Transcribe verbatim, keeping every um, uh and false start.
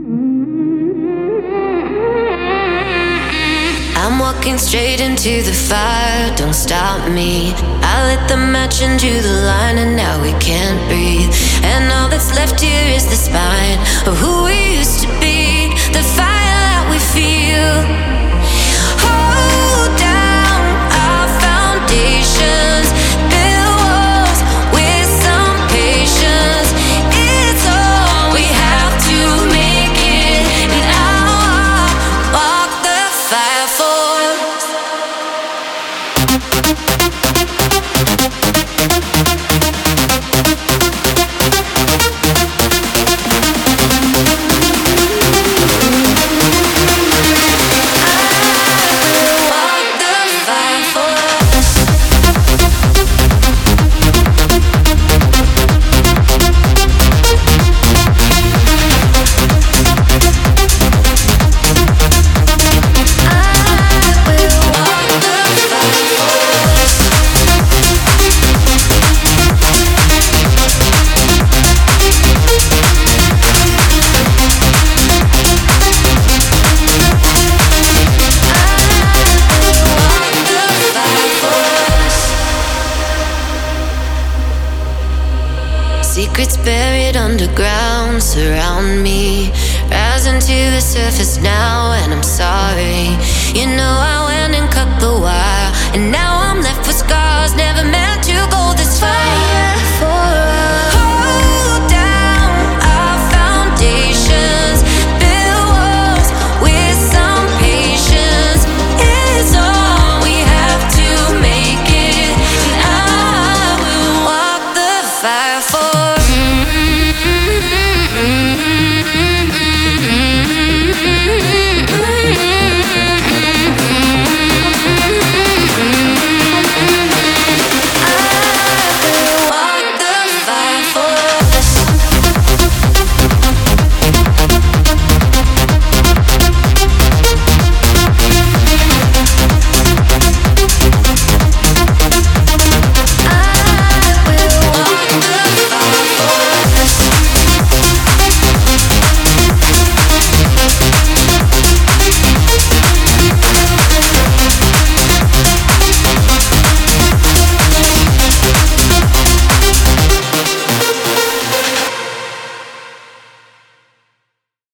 I'm walking straight into the fire, don't stop me. I lit the match and drew the line, and now we can't breathe. And all that's left here is the spine of who we used to be, the fire that we feel. Hold down our foundations, build walls with some patience. It's all we have to make it, and I'll walk the fire for us. Secrets buried underground surround me, rising to the surface now, and I'm sorry. You know I went and cut the wire, and now